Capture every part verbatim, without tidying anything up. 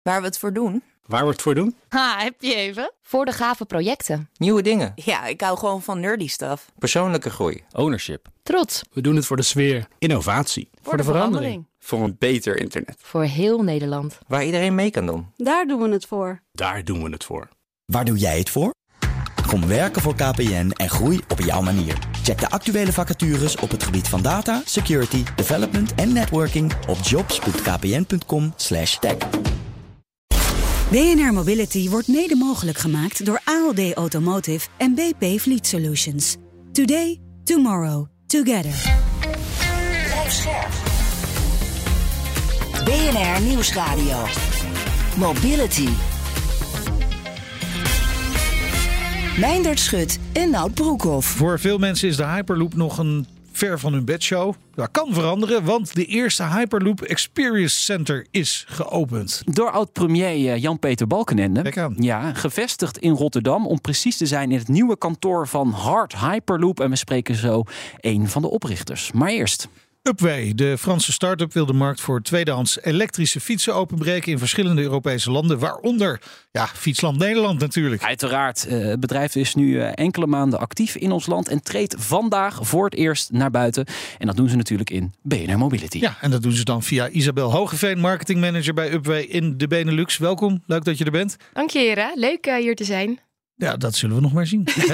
Waar we het voor doen? Waar we het voor doen? Ha, heb je even? Voor de gave projecten. Nieuwe dingen. Ja, ik hou gewoon van nerdy stuff. Persoonlijke groei. Ownership. Trots. We doen het voor de sfeer. Innovatie. Voor, voor de, de verandering. verandering. Voor een beter internet. Voor heel Nederland. Waar iedereen mee kan doen. Daar doen we het voor. Daar doen we het voor. Waar doe jij het voor? Kom werken voor K P N en groei op jouw manier. Check de actuele vacatures op het gebied van data, security, development en networking op jobs punt k p n punt com slash tech. B N R Mobility wordt mede mogelijk gemaakt door A L D Automotive en B P Fleet Solutions. Today, tomorrow, together. Blijf scherp. B N R Nieuwsradio. Mobility. Meindert Schut en Nout Broekhoff. Voor veel mensen is de Hyperloop nog een ver van hun bedshow. Dat kan veranderen, want de eerste Hyperloop Experience Center is geopend. Door oud-premier Jan-Peter Balkenende. Kijk aan. Ja, gevestigd in Rotterdam, om precies te zijn in het nieuwe kantoor van Hard Hyperloop. En we spreken zo een van de oprichters. Maar eerst... Upway, de Franse start-up, wil de markt voor tweedehands elektrische fietsen openbreken in verschillende Europese landen, waaronder ja, Fietsland Nederland natuurlijk. Uiteraard, het bedrijf is nu enkele maanden actief in ons land en treedt vandaag voor het eerst naar buiten. En dat doen ze natuurlijk in B N R Mobility. Ja, en dat doen ze dan via Isabel Hogeveen, marketingmanager bij Upway in de Benelux. Welkom, leuk dat je er bent. Dank je heren, leuk uh, hier te zijn. Ja, dat zullen we nog maar zien. nee,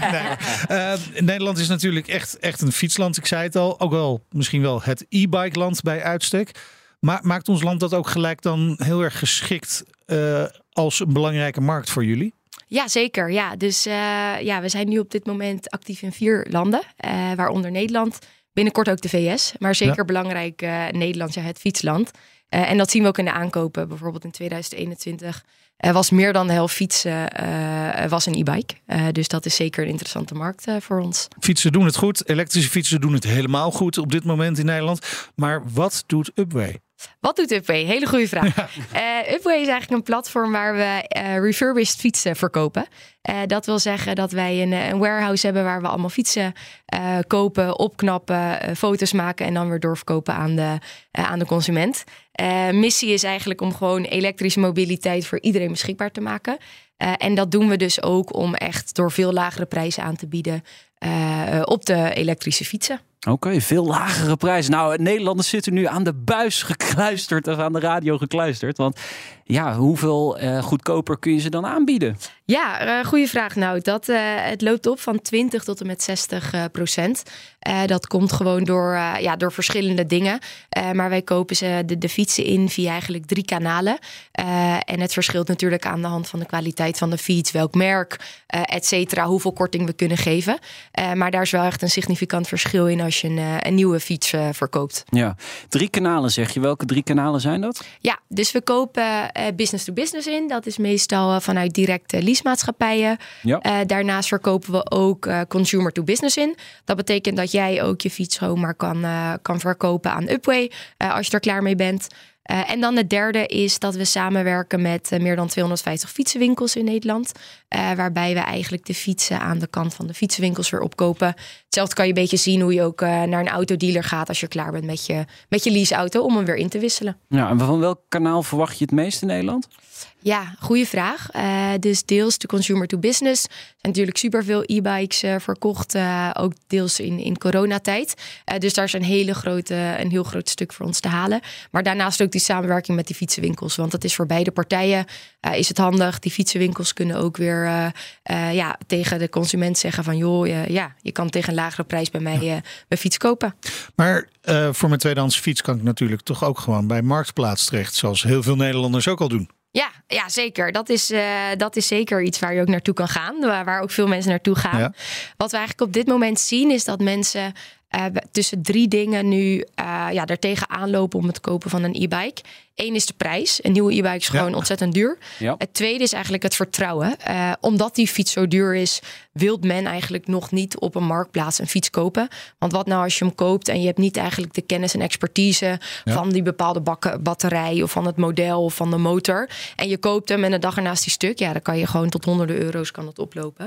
uh, Nederland is natuurlijk echt, echt een fietsland. Ik zei het al, ook wel misschien wel het e-bike land bij uitstek. Maar maakt ons land dat ook gelijk dan heel erg geschikt uh, als een belangrijke markt voor jullie? Ja, zeker. Ja. Dus uh, ja, we zijn nu op dit moment actief in vier landen, uh, waaronder Nederland. Binnenkort ook de V S, maar zeker ja. belangrijk uh, Nederland, ja, het fietsland. Uh, en dat zien we ook in de aankopen. Bijvoorbeeld in tweeduizend eenentwintig uh, was meer dan de helft fietsen uh, was een e-bike. Uh, dus dat is zeker een interessante markt uh, voor ons. Fietsen doen het goed. Elektrische fietsen doen het helemaal goed op dit moment in Nederland. Maar wat doet Upway? Wat doet Upway? Hele goede vraag. Ja. Uh, Upway is eigenlijk een platform waar we uh, refurbished fietsen verkopen. Uh, dat wil zeggen dat wij een, een warehouse hebben waar we allemaal fietsen uh, kopen, opknappen, uh, foto's maken en dan weer doorverkopen aan de, uh, aan de consument. Uh, missie is eigenlijk om gewoon elektrische mobiliteit voor iedereen beschikbaar te maken. Uh, en dat doen we dus ook om echt door veel lagere prijzen aan te bieden uh, op de elektrische fietsen. Oké, okay, veel lagere prijzen. Nou, Nederlanders zitten nu aan de buis gekluisterd of aan de radio gekluisterd. Want ja, hoeveel uh, goedkoper kun je ze dan aanbieden? Ja, uh, goede vraag. Nou, dat, uh, het loopt op van twintig tot en met zestig uh, procent. Uh, dat komt gewoon door, uh, ja, door verschillende dingen. Uh, maar wij kopen ze de, de fietsen in via eigenlijk drie kanalen. Uh, en het verschilt natuurlijk aan de hand van de kwaliteit van de fiets, welk merk, uh, et cetera, hoeveel korting we kunnen geven. Uh, maar daar is wel echt een significant verschil in als je een, uh, een nieuwe fiets uh, verkoopt. Ja, drie kanalen zeg je. Welke drie kanalen zijn dat? Ja, dus we kopen uh, business to business in. Dat is meestal uh, vanuit directe leasemaatschappijen. Ja. Uh, daarnaast verkopen we ook uh, consumer to business in. Dat betekent dat jij ook je fiets zomaar kan, uh, kan verkopen aan Upway uh, als je er klaar mee bent. Uh, en dan het derde is dat we samenwerken met uh, meer dan tweehonderdvijftig fietsenwinkels in Nederland. Uh, waarbij we eigenlijk de fietsen aan de kant van de fietsenwinkels weer opkopen. Hetzelfde kan je een beetje zien hoe je ook uh, naar een autodealer gaat als je klaar bent met je, met je leaseauto om hem weer in te wisselen. Ja, en van welk kanaal verwacht je het meest in Nederland? Ja, goede vraag. Uh, dus deels de consumer to business. Er zijn natuurlijk superveel e-bikes uh, verkocht. Uh, ook deels in, in coronatijd. Uh, dus daar is een, hele grote, een heel groot stuk voor ons te halen. Maar daarnaast ook die samenwerking met die fietsenwinkels. Want dat is voor beide partijen uh, is het handig. Die fietsenwinkels kunnen ook weer uh, uh, ja, tegen de consument zeggen van joh, uh, ja, je kan tegen een lagere prijs bij mij uh, mijn fiets kopen. Maar uh, voor mijn tweedehands fiets kan ik natuurlijk toch ook gewoon bij Marktplaats terecht. Zoals heel veel Nederlanders ook al doen. Ja, ja, zeker. Dat is, uh, dat is zeker iets waar je ook naartoe kan gaan. Waar, waar ook veel mensen naartoe gaan. Ja. Wat we eigenlijk op dit moment zien is dat mensen uh, tussen drie dingen nu uh, ja, er tegenaan lopen om het kopen van een e-bike. Eén is de prijs. Een nieuwe e-bike is gewoon ja. ontzettend duur. Ja. Het tweede is eigenlijk het vertrouwen. Uh, omdat die fiets zo duur is, wil men eigenlijk nog niet op een marktplaats een fiets kopen. Want wat nou als je hem koopt en je hebt niet eigenlijk de kennis en expertise ja. van die bepaalde bakken, batterij of van het model of van de motor. En je koopt hem en de dag ernaast die stuk. Ja, dan kan je gewoon tot honderden euro's kan het oplopen.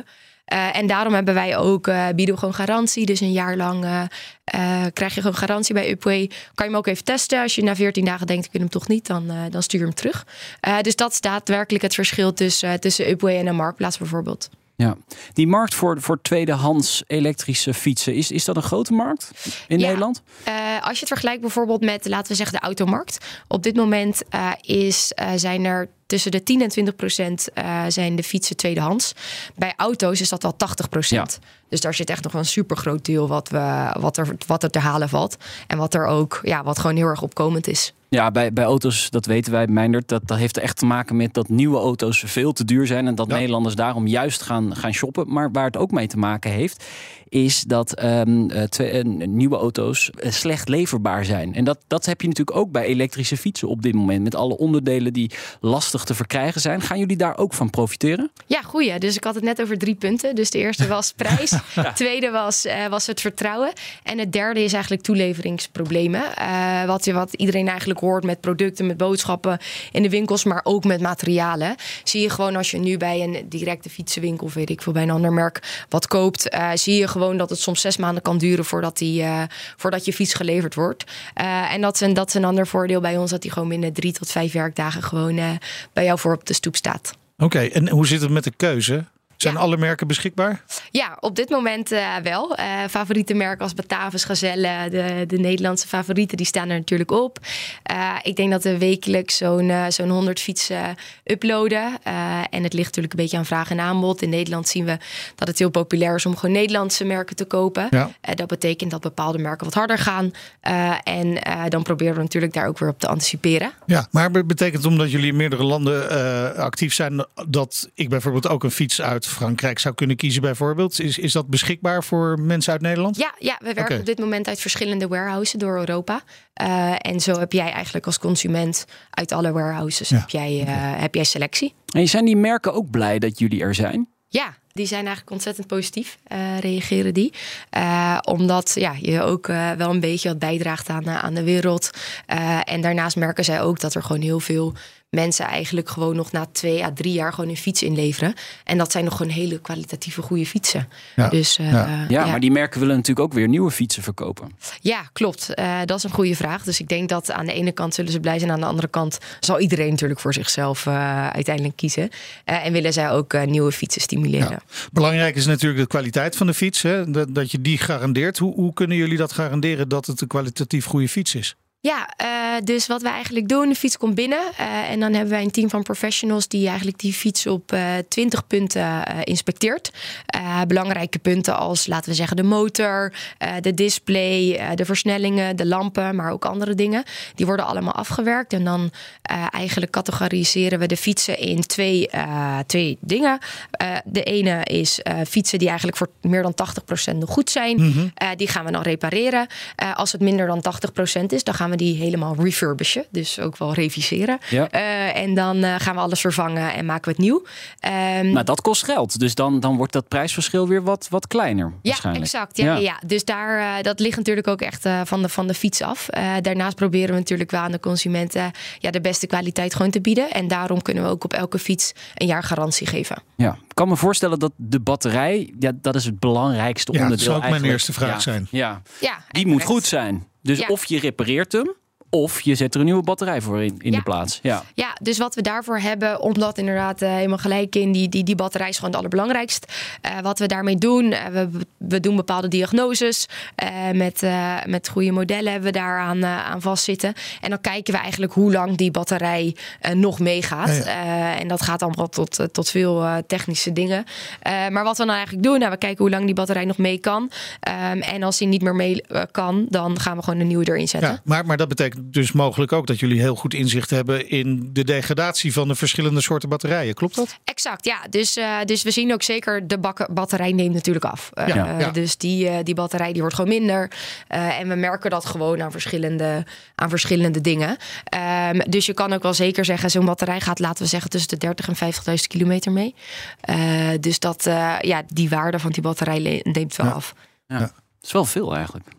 Uh, en daarom hebben wij ook, uh, bieden we gewoon garantie. Dus een jaar lang uh, uh, krijg je gewoon garantie bij Upway. Kan je hem ook even testen. Als je na veertien dagen denkt, ik wil hem toch niet, dan, uh, dan stuur je hem terug. Uh, dus dat is daadwerkelijk het verschil tussen, uh, tussen Upway en een marktplaats bijvoorbeeld. Ja, die markt voor, voor tweedehands elektrische fietsen, is, is dat een grote markt in ja, Nederland? Uh, als je het vergelijkt bijvoorbeeld met, laten we zeggen, de automarkt. Op dit moment uh, is, uh, zijn er tussen de tien en twintig procent uh, zijn de fietsen tweedehands. Bij auto's is dat al tachtig procent. Ja. Dus daar zit echt nog een supergroot deel wat, we, wat, er, wat er te halen valt. En wat er ook, ja, wat gewoon heel erg opkomend is. Ja, bij, bij auto's, dat weten wij, Meindert, dat, dat heeft er echt te maken met dat nieuwe auto's veel te duur zijn. En dat ja. Nederlanders daarom juist gaan, gaan shoppen. Maar waar het ook mee te maken heeft, is dat um, twee, uh, nieuwe auto's uh, slecht leverbaar zijn. En dat, dat heb je natuurlijk ook bij elektrische fietsen op dit moment. Met alle onderdelen die lastig te verkrijgen zijn. Gaan jullie daar ook van profiteren? Ja, goeie. Dus ik had het net over drie punten. Dus de eerste was prijs. Ja. Tweede was, uh, was het vertrouwen. En het derde is eigenlijk toeleveringsproblemen. Uh, wat, wat iedereen eigenlijk hoort met producten, met boodschappen in de winkels, maar ook met materialen. Zie je gewoon als je nu bij een directe fietsenwinkel, of weet ik veel, bij een ander merk wat koopt, uh, zie je gewoon dat het soms zes maanden kan duren voordat, die, uh, voordat je fiets geleverd wordt. Uh, en dat is, een, dat is een ander voordeel bij ons, dat die gewoon binnen drie tot vijf werkdagen gewoon uh, bij jou voor op de stoep staat. Oké, okay, en hoe zit het met de keuze? Zijn ja. alle merken beschikbaar? Ja, op dit moment uh, wel. Uh, favoriete merken als Batavus, Gazelle, de, de Nederlandse favorieten, die staan er natuurlijk op. Uh, ik denk dat we wekelijks zo'n, uh, zo'n honderd fietsen uploaden. Uh, en het ligt natuurlijk een beetje aan vraag en aanbod. In Nederland zien we dat het heel populair is om gewoon Nederlandse merken te kopen. Ja. Uh, dat betekent dat bepaalde merken wat harder gaan. Uh, en uh, dan proberen we natuurlijk daar ook weer op te anticiperen. Ja, maar betekent omdat jullie in meerdere landen uh, actief zijn, dat ik bijvoorbeeld ook een fiets uit Frankrijk zou kunnen kiezen bijvoorbeeld? Is, is dat beschikbaar voor mensen uit Nederland? Ja, ja we werken okay. op dit moment uit verschillende warehouses door Europa. Uh, en zo heb jij eigenlijk als consument uit alle warehouses ja. heb, jij, uh, okay. heb jij selectie. En zijn die merken ook blij dat jullie er zijn? Ja, die zijn eigenlijk ontzettend positief, uh, reageren die. Uh, omdat ja, je ook uh, wel een beetje wat bijdraagt aan, uh, aan de wereld. Uh, en daarnaast merken zij ook dat er gewoon heel veel mensen eigenlijk gewoon nog na twee à drie jaar gewoon een fiets inleveren. En dat zijn nog gewoon hele kwalitatieve goede fietsen. Ja, dus, uh, ja. ja, ja, maar die merken willen natuurlijk ook weer nieuwe fietsen verkopen. Ja, klopt. Uh, dat is een goede vraag. Dus ik denk dat aan de ene kant zullen ze blij zijn. Aan de andere kant zal iedereen natuurlijk voor zichzelf uh, uiteindelijk kiezen. Uh, en willen zij ook uh, nieuwe fietsen stimuleren. Ja. Belangrijk is natuurlijk de kwaliteit van de fiets. Hè? Dat, dat je die garandeert. Hoe, hoe kunnen jullie dat garanderen dat het een kwalitatief goede fiets is? Ja, uh, dus wat we eigenlijk doen, de fiets komt binnen. Uh, en dan hebben wij een team van professionals die eigenlijk die fiets op uh, twintig punten uh, inspecteert. Uh, belangrijke punten als, laten we zeggen, de motor, uh, de display, uh, de versnellingen, de lampen, maar ook andere dingen. Die worden allemaal afgewerkt. En dan uh, eigenlijk categoriseren we de fietsen in twee, uh, twee dingen. Uh, de ene is uh, fietsen die eigenlijk voor meer dan tachtig procent nog goed zijn. Mm-hmm. Uh, die gaan we dan repareren. Uh, als het minder dan tachtig procent is, dan gaan we die helemaal refurbishen. Dus ook wel reviseren. Ja. Uh, en dan uh, gaan we alles vervangen en maken we het nieuw. Um, maar dat kost geld. Dus dan, dan wordt dat prijsverschil weer wat, wat kleiner. Ja, exact. Ja, ja. ja. Dus daar, uh, dat ligt natuurlijk ook echt uh, van, de, van de fiets af. Uh, daarnaast proberen we natuurlijk wel aan de consumenten ja, de beste kwaliteit gewoon te bieden. En daarom kunnen we ook op elke fiets een jaar garantie geven. Ja, ik kan me voorstellen dat de batterij, ja, dat is het belangrijkste ja, onderdeel. Dat zou ook eigenlijk. mijn eerste vraag ja, zijn. Ja, ja die moet goed zijn. Dus ja. of je repareert hem, of je zet er een nieuwe batterij voor in, in ja. de plaats. Ja. ja, dus wat we daarvoor hebben, omdat inderdaad uh, helemaal gelijk in, die, die, die batterij is gewoon het allerbelangrijkst. Uh, wat we daarmee doen, uh, we, we doen bepaalde diagnoses. Uh, met, uh, met goede modellen hebben we daar aan, uh, aan vastzitten. En dan kijken we eigenlijk hoe lang die batterij uh, nog meegaat. Ja, ja. Uh, en dat gaat allemaal tot, uh, tot veel uh, technische dingen. Uh, maar wat we dan eigenlijk doen, nou, we kijken hoe lang die batterij nog mee kan. Um, en als die niet meer mee uh, kan, dan gaan we gewoon een nieuwe erin zetten. Ja, maar, maar dat betekent dus mogelijk ook dat jullie heel goed inzicht hebben in de degradatie van de verschillende soorten batterijen. Klopt dat? Exact, ja. Dus, uh, dus we zien ook zeker, de bakken, batterij neemt natuurlijk af. Uh, ja, ja. Dus die, uh, die batterij die wordt gewoon minder. Uh, en we merken dat gewoon aan verschillende, aan verschillende dingen. Um, dus je kan ook wel zeker zeggen, zo'n batterij gaat, laten we zeggen, tussen de dertig en vijftigduizend kilometer mee. Uh, dus dat, uh, ja, die waarde van die batterij neemt wel ja. af. Ja. Ja. Dat is wel veel eigenlijk.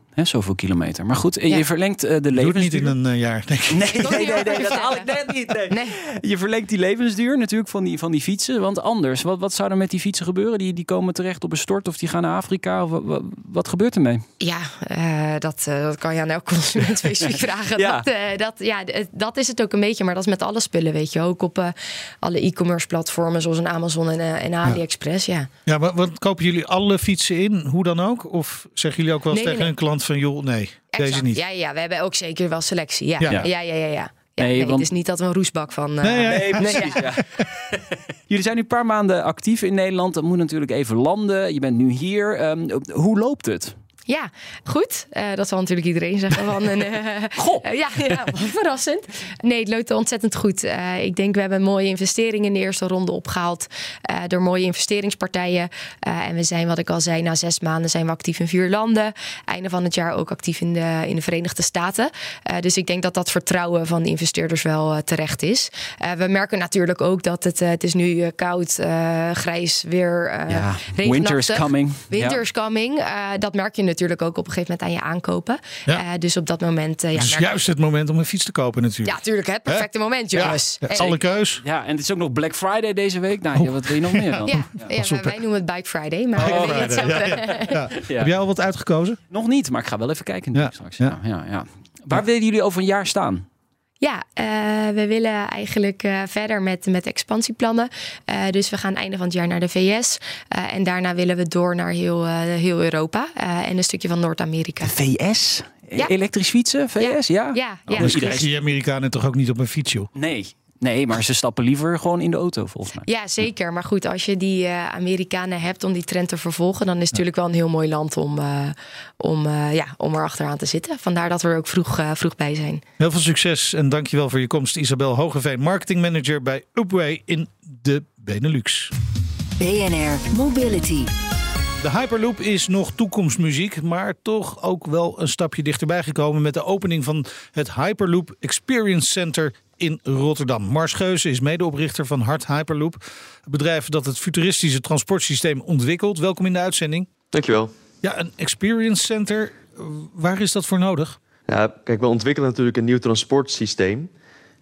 He, zoveel kilometer. Maar goed, ja. je verlengt uh, de levensduur. Doe het niet in een uh, jaar, denk ik. Nee, nee, nee, nee, dat haal ik net niet. Nee. Nee. Je verlengt die levensduur natuurlijk van die, van die fietsen. Want anders, wat, wat zou er met die fietsen gebeuren? Die, die komen terecht op een stort of die gaan naar Afrika? Of, wat, wat gebeurt ermee? Ja, uh, dat, uh, dat kan je aan elk consument specifiek vragen. Ja. Dat, uh, dat, ja, dat is het ook een beetje. Maar dat is met alle spullen, weet je. Ook op uh, alle e-commerce platformen zoals een Amazon en, uh, en AliExpress. Ja, ja. ja maar wat kopen jullie alle fietsen in? Hoe dan ook? Of zeggen jullie ook wel eens nee, tegen nee. een klant van joh, nee, exact. deze niet? Ja, ja, we hebben ook zeker wel selectie. Ja, ja, ja, ja. ja, ja, ja. Ja, nee, nee, want... Het is niet dat we een roesbak van... Uh... Nee, nee, precies. Nee, ja. Ja. Jullie zijn nu een paar maanden actief in Nederland. Dat moet natuurlijk even landen. Je bent nu hier. Um, hoe loopt het? Ja, goed. Uh, dat zal natuurlijk iedereen zeggen. Van een, uh, Goh. Uh, ja, ja, verrassend. Nee, het loopt ontzettend goed. Uh, ik denk we hebben mooie investeringen in de eerste ronde opgehaald. Uh, door mooie investeringspartijen. Uh, en we zijn, wat ik al zei, na zes maanden zijn we actief in vier landen. Einde van het jaar ook actief in de, in de Verenigde Staten. Uh, dus ik denk dat dat vertrouwen van de investeerders wel uh, terecht is. Uh, we merken natuurlijk ook dat het, uh, het is nu uh, koud, uh, grijs, weer uh, ja, winter is coming. Winter is coming. Uh, dat merk je natuurlijk ook op een gegeven moment aan je aankopen. Ja. Uh, dus op dat moment... Uh, ja, het is juist het moment om een fiets te kopen natuurlijk. Ja, tuurlijk. Het perfecte He? moment, jongens. Ja, alle keus. Ja, en het is ook nog Black Friday deze week. Nou, oh. wat wil je nog meer dan? Ja, ja. ja wij, wij noemen het Bike Friday. Maar oh, Friday. Het ja, ja, ja. Ja. Heb jij al wat uitgekozen? Nog niet, maar ik ga wel even kijken ja. straks. Ja. Ja, ja. Waar willen jullie over een jaar staan? Ja, uh, we willen eigenlijk uh, verder met, met expansieplannen. Uh, dus we gaan einde van het jaar naar de V S. Uh, en daarna willen we door naar heel, uh, heel Europa. Uh, en een stukje van Noord-Amerika. De V S? Ja. Elektrisch fietsen? V S? Ja. Ja, ja. Oh, ja. Dus krijg je Amerikanen toch ook niet op een fiets, joh? Nee. Nee, maar ze stappen liever gewoon in de auto, volgens mij. Ja, zeker. Maar goed, als je die uh, Amerikanen hebt om die trend te vervolgen... dan is het natuurlijk wel een heel mooi land om, uh, om, uh, ja, om er achteraan te zitten. Vandaar dat we er ook vroeg, uh, vroeg bij zijn. Heel veel succes en dankjewel voor je komst. Isabel Hogeveen, marketingmanager bij Upway in de Benelux. B N R Mobility. De Hyperloop is nog toekomstmuziek, maar toch ook wel een stapje dichterbij gekomen met de opening van het Hyperloop Experience Center in Rotterdam. Mars Geuze is medeoprichter van Hart Hyperloop, het bedrijf dat het futuristische transportsysteem ontwikkelt. Welkom in de uitzending. Dankjewel. Ja, een Experience Center, waar is dat voor nodig? Ja, kijk, we ontwikkelen natuurlijk een nieuw transportsysteem.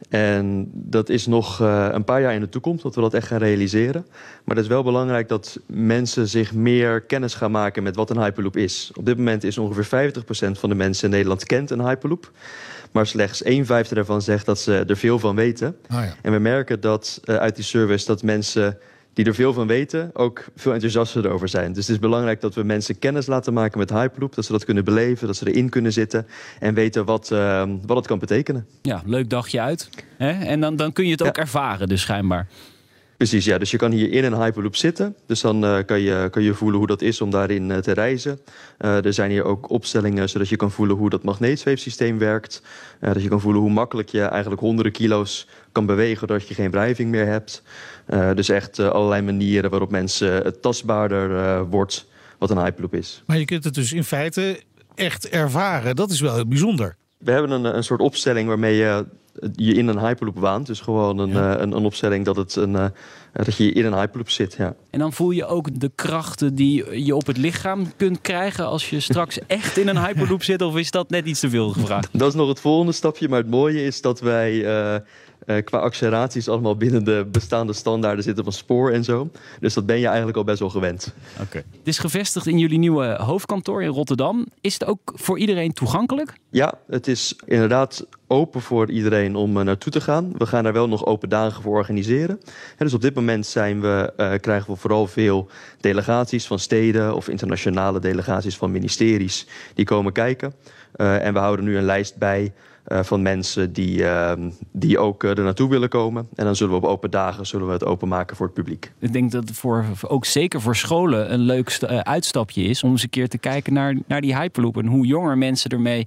En dat is nog uh, een paar jaar in de toekomst dat we dat echt gaan realiseren. Maar het is wel belangrijk dat mensen zich meer kennis gaan maken met wat een Hyperloop is. Op dit moment is ongeveer vijftig procent van de mensen in Nederland kent een Hyperloop. Maar slechts een vijfde daarvan zegt dat ze er veel van weten. Oh ja. En we merken dat uh, uit die service dat mensen die er veel van weten ook veel enthousiaster erover zijn. Dus het is belangrijk dat we mensen kennis laten maken met Hyperloop. Dat ze dat kunnen beleven, dat ze erin kunnen zitten en weten wat, uh, wat het kan betekenen. Ja, leuk dagje uit. Hè? En dan, dan kun je het ook ja. ervaren dus schijnbaar. Precies, ja. Dus je kan hier in een Hyperloop zitten. Dus dan uh, kan, je, kan je voelen hoe dat is om daarin uh, te reizen. Uh, er zijn hier ook opstellingen zodat je kan voelen hoe dat magneetzweefsysteem werkt. Uh, dat je kan voelen hoe makkelijk je eigenlijk honderden kilo's kan bewegen doordat je geen wrijving meer hebt. Uh, dus echt uh, allerlei manieren waarop mensen het tastbaarder uh, wordt wat een Hyperloop is. Maar je kunt het dus in feite echt ervaren. Dat is wel heel bijzonder. We hebben een, een soort opstelling waarmee je je in een Hyperloop waant. Dus gewoon een, ja. uh, een, een opstelling dat, het een, uh, dat je in een Hyperloop zit. Ja. En dan voel je ook de krachten die je op het lichaam kunt krijgen als je straks echt in een Hyperloop zit? Of is dat net iets te veel gevraagd? Dat is nog het volgende stapje. Maar het mooie is dat wij uh, uh, qua acceleraties allemaal binnen de bestaande standaarden zitten van spoor en zo. Dus dat ben je eigenlijk al best wel gewend. Okay. Het is gevestigd in jullie nieuwe hoofdkantoor in Rotterdam. Is het ook voor iedereen toegankelijk? Ja, het is inderdaad open voor iedereen om uh, naartoe te gaan. We gaan daar wel nog open dagen voor organiseren. En dus op dit moment zijn we, uh, krijgen we vooral veel delegaties van steden of internationale delegaties van ministeries die komen kijken. Uh, en we houden nu een lijst bij uh, van mensen die, uh, die ook uh, er naartoe willen komen. En dan zullen we op open dagen zullen we het openmaken voor het publiek. Ik denk dat het voor, ook zeker voor scholen een leuk st- uh, uitstapje is om eens een keer te kijken naar, naar die Hyperloop en hoe jonger mensen ermee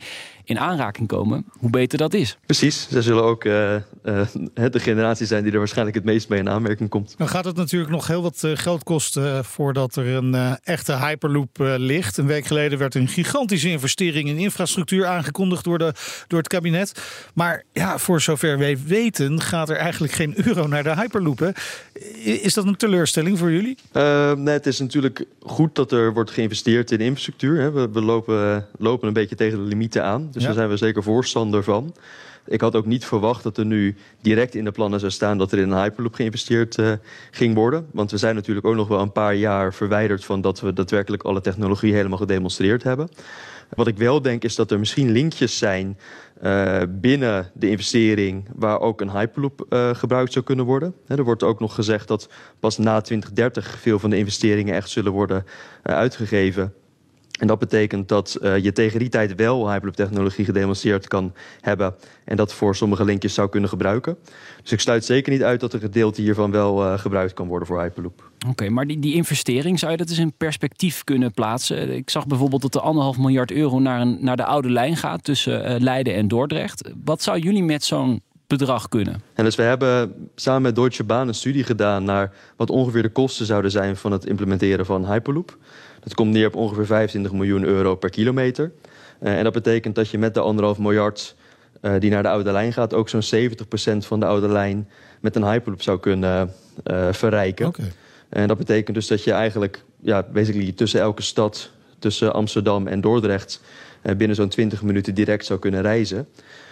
in aanraking komen, hoe beter dat is. Precies, zij zullen ook uh, uh, de generatie zijn die er waarschijnlijk het meest mee in aanmerking komt. Dan gaat het natuurlijk nog heel wat uh, geld kosten uh, voordat er een uh, echte Hyperloop uh, ligt. Een week geleden werd een gigantische investering in infrastructuur aangekondigd door, de, door het kabinet. Maar ja, voor zover wij weten gaat er eigenlijk geen euro naar de Hyperloop. Hè? Is dat een teleurstelling voor jullie? Uh, nee, het is natuurlijk goed dat er wordt geïnvesteerd in infrastructuur. Hè. We, we lopen, lopen een beetje tegen de limieten aan. Dus ja. Daar zijn we zeker voorstander van. Ik had ook niet verwacht dat er nu direct in de plannen zou staan dat er in een Hyperloop geïnvesteerd uh, ging worden. Want we zijn natuurlijk ook nog wel een paar jaar verwijderd van dat we daadwerkelijk alle technologie helemaal gedemonstreerd hebben. Wat ik wel denk is dat er misschien linkjes zijn uh, binnen de investering waar ook een Hyperloop uh, gebruikt zou kunnen worden. He, er wordt ook nog gezegd dat pas na twintig dertig veel van de investeringen echt zullen worden uh, uitgegeven. En dat betekent dat uh, je tegen die tijd wel Hyperloop-technologie gedemonstreerd kan hebben. En dat voor sommige linkjes zou kunnen gebruiken. Dus ik sluit zeker niet uit dat een gedeelte hiervan wel uh, gebruikt kan worden voor Hyperloop. Oké, okay, maar die, die investering, zou je dat eens in perspectief kunnen plaatsen? Ik zag bijvoorbeeld dat er anderhalf miljard euro naar, een, naar de oude lijn gaat tussen uh, Leiden en Dordrecht. Wat zou jullie met zo'n bedrag kunnen? En dus we hebben samen met Deutsche Bahn een studie gedaan naar wat ongeveer de kosten zouden zijn van het implementeren van Hyperloop. Dat komt neer op ongeveer vijfentwintig miljoen euro per kilometer. Uh, en dat betekent dat je met de anderhalf miljard uh, die naar de oude lijn gaat, ook zo'n zeventig procent van de oude lijn met een Hyperloop zou kunnen uh, verrijken. Okay. En dat betekent dus dat je eigenlijk ja, basically tussen elke stad, tussen Amsterdam en Dordrecht, uh, binnen zo'n twintig minuten direct zou kunnen reizen.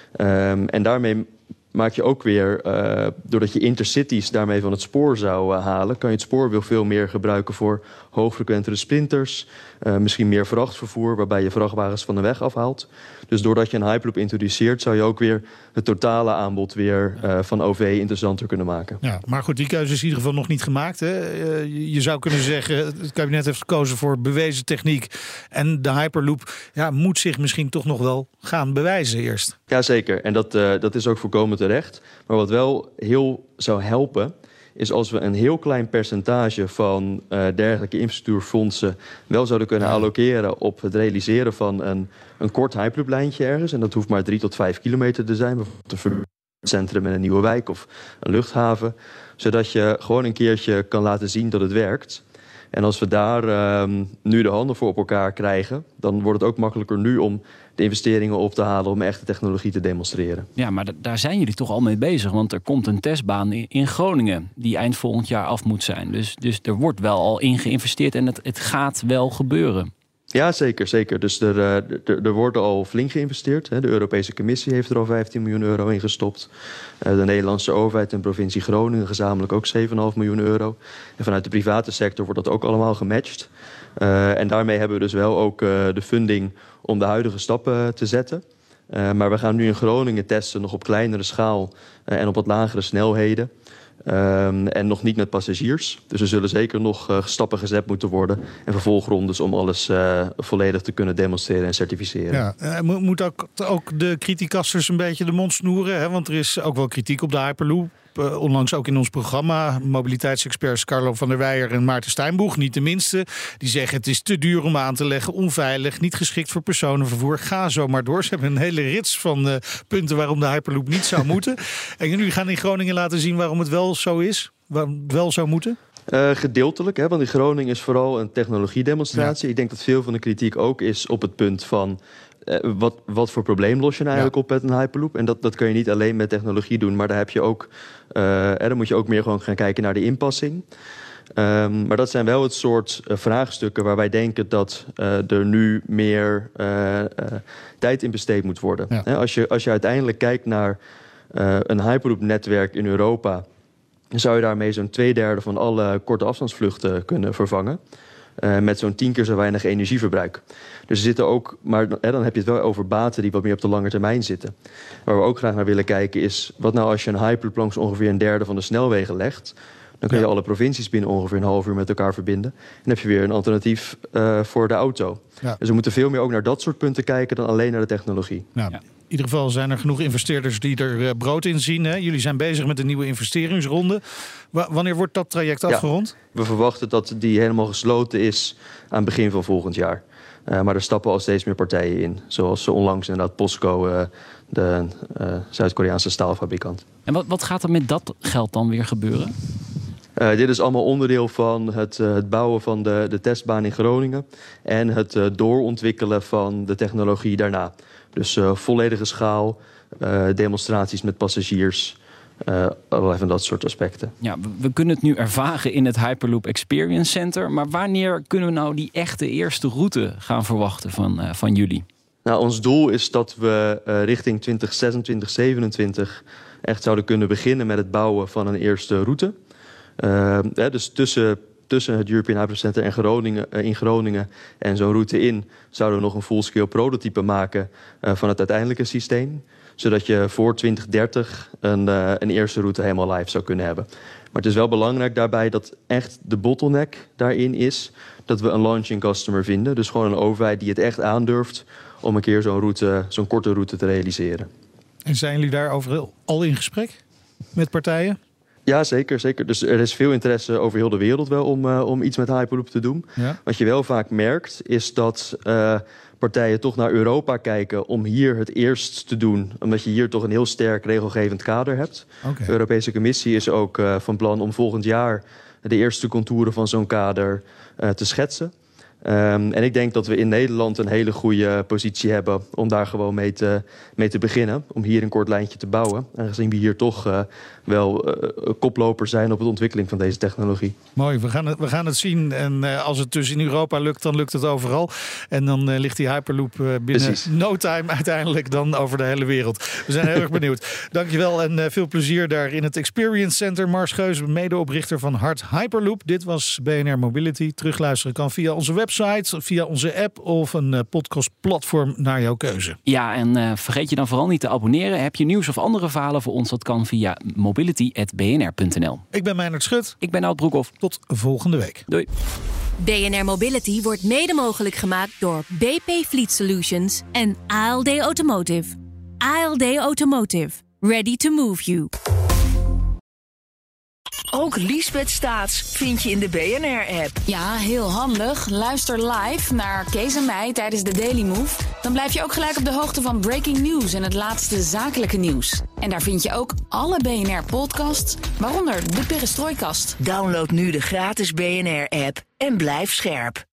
Um, en daarmee maak je ook weer, uh, doordat je intercities daarmee van het spoor zou uh, halen, kan je het spoor weer veel meer gebruiken voor hoogfrequentere sprinters. Uh, misschien meer vrachtvervoer, waarbij je vrachtwagens van de weg afhaalt. Dus doordat je een Hyperloop introduceert, zou je ook weer het totale aanbod weer uh, van O V interessanter kunnen maken. Ja, maar goed, die keuze is in ieder geval nog niet gemaakt. Hè? Uh, je zou kunnen zeggen, het kabinet heeft gekozen voor bewezen techniek. En de Hyperloop ja, moet zich misschien toch nog wel gaan bewijzen eerst. Jazeker, en dat, uh, dat is ook volkomen terecht. Maar wat wel heel zou helpen, is als we een heel klein percentage van uh, dergelijke infrastructuurfondsen wel zouden kunnen ja. allokeren op het realiseren van een, een kort Hyperloop-lijntje ergens. En dat hoeft maar drie tot vijf kilometer te zijn. Bijvoorbeeld een centrum in een nieuwe wijk of een luchthaven. Zodat je gewoon een keertje kan laten zien dat het werkt. En als we daar um, nu de handen voor op elkaar krijgen, dan wordt het ook makkelijker nu om de investeringen op te halen om echte technologie te demonstreren. Ja, maar d- daar zijn jullie toch al mee bezig. Want er komt een testbaan in, in Groningen die eind volgend jaar af moet zijn. Dus, dus er wordt wel al in geïnvesteerd en het, het gaat wel gebeuren. Ja, zeker. zeker. Dus er, er, er wordt al flink geïnvesteerd. De Europese Commissie heeft er al vijftien miljoen euro in gestopt. De Nederlandse overheid en provincie Groningen gezamenlijk ook zeven komma vijf miljoen euro. En vanuit de private sector wordt dat ook allemaal gematcht. Uh, en daarmee hebben we dus wel ook uh, de funding om de huidige stappen te zetten. Uh, maar we gaan nu in Groningen testen nog op kleinere schaal uh, en op wat lagere snelheden. Um, en nog niet met passagiers. Dus er zullen zeker nog uh, stappen gezet moeten worden. En vervolgrondes om alles uh, volledig te kunnen demonstreren en certificeren. Ja, uh, moet ook, ook de criticasters een beetje de mond snoeren. Hè? Want er is ook wel kritiek op de Hyperloop. Uh, onlangs ook in ons programma. Mobiliteitsexperts Carlo van der Weijer en Maarten Steinboeg, niet de minste. Die zeggen het is te duur om aan te leggen, onveilig, niet geschikt voor personenvervoer. Ga zo maar door. Ze hebben een hele rits van uh, punten waarom de Hyperloop niet zou moeten. En jullie gaan in Groningen laten zien waarom het wel zo is. Waarom het wel zou moeten. Uh, gedeeltelijk, hè, want in Groningen is vooral een technologiedemonstratie. Ja. Ik denk dat veel van de kritiek ook is op het punt van Uh, wat, wat voor probleem los je nou eigenlijk ja. op met een Hyperloop? En dat, dat kun je niet alleen met technologie doen, maar daar heb je ook, uh, dan moet je ook meer gewoon gaan kijken naar de inpassing. Um, maar dat zijn wel het soort uh, vraagstukken waar wij denken dat uh, er nu meer uh, uh, tijd in besteed moet worden. Ja. He, als, je, als je uiteindelijk kijkt naar uh, een Hyperloop-netwerk in Europa, dan zou je daarmee zo'n twee derde van alle korte afstandsvluchten kunnen vervangen. Uh, met zo'n tien keer zo weinig energieverbruik. Dus er zitten ook, maar hè, dan heb je het wel over baten die wat meer op de lange termijn zitten. Waar we ook graag naar willen kijken is, wat nou als je een Hyperloop langs ongeveer een derde van de snelwegen legt, dan kun je ja. alle provincies binnen ongeveer een half uur met elkaar verbinden. En dan heb je weer een alternatief uh, voor de auto. Ja. Dus we moeten veel meer ook naar dat soort punten kijken dan alleen naar de technologie. Ja. Ja. In ieder geval zijn er genoeg investeerders die er uh, brood in zien. Hè? Jullie zijn bezig met een nieuwe investeringsronde. W- wanneer wordt dat traject afgerond? Ja, we verwachten dat die helemaal gesloten is aan het begin van volgend jaar. Uh, maar er stappen al steeds meer partijen in. Zoals onlangs inderdaad POSCO, uh, de uh, Zuid-Koreaanse staalfabrikant. En wat, wat gaat er met dat geld dan weer gebeuren? Uh, dit is allemaal onderdeel van het, uh, het bouwen van de, de testbaan in Groningen. En het uh, doorontwikkelen van de technologie daarna. Dus uh, volledige schaal, uh, demonstraties met passagiers. Uh, allerlei van dat soort aspecten. Ja, we, we kunnen het nu ervaren in het Hyperloop Experience Center. Maar wanneer kunnen we nou die echte eerste route gaan verwachten van, uh, van jullie? Nou, ons doel is dat we uh, richting twintig zesentwintig, zevenentwintig echt zouden kunnen beginnen met het bouwen van een eerste route. Uh, hè, dus tussen, tussen het European Hyperloop Center en Groningen, uh, in Groningen en zo'n route in zouden we nog een full-scale prototype maken uh, van het uiteindelijke systeem. Zodat je voor twintig dertig een, uh, een eerste route helemaal live zou kunnen hebben. Maar het is wel belangrijk daarbij dat echt de bottleneck daarin is dat we een launching customer vinden. Dus gewoon een overheid die het echt aandurft om een keer zo'n route, zo'n korte route te realiseren. En zijn jullie daarover al in gesprek met partijen? Ja, zeker, zeker. Dus er is veel interesse over heel de wereld wel om, uh, om iets met Hyperloop te doen. Ja. Wat je wel vaak merkt is dat uh, partijen toch naar Europa kijken om hier het eerst te doen. Omdat je hier toch een heel sterk regelgevend kader hebt. Okay. De Europese Commissie is ook uh, van plan om volgend jaar de eerste contouren van zo'n kader uh, te schetsen. Um, en ik denk dat we in Nederland een hele goede positie hebben om daar gewoon mee te, mee te beginnen. Om hier een kort lijntje te bouwen. Aangezien we hier toch uh, wel uh, koplopers zijn op de ontwikkeling van deze technologie. Mooi, we gaan het, we gaan het zien. En uh, als het dus in Europa lukt, dan lukt het overal. En dan uh, ligt die Hyperloop uh, binnen Precies. no time uiteindelijk dan over de hele wereld. We zijn heel erg benieuwd. Dankjewel en uh, veel plezier daar in het Experience Center. Mars Geus, medeoprichter van Hart Hyperloop. Dit was B N R Mobility. Terugluisteren kan via onze website. Website, via onze app of een uh, podcastplatform naar jouw keuze. Ja, en uh, vergeet je dan vooral niet te abonneren. Heb je nieuws of andere verhalen voor ons? Dat kan via mobility at b n r punt n l. Ik ben Meijnerd Schut. Ik ben Nout Broekhoff. Tot volgende week. Doei. B N R Mobility wordt mede mogelijk gemaakt door B P Fleet Solutions en A L D Automotive. A L D Automotive. Ready to move you. Ook Liesbeth Staats vind je in de B N R-app. Ja, heel handig. Luister live naar Kees en mij tijdens de Daily Move. Dan blijf je ook gelijk op de hoogte van breaking news en het laatste zakelijke nieuws. En daar vind je ook alle B N R-podcasts, waaronder de Perestrooikast. Download nu de gratis B N R-app en blijf scherp.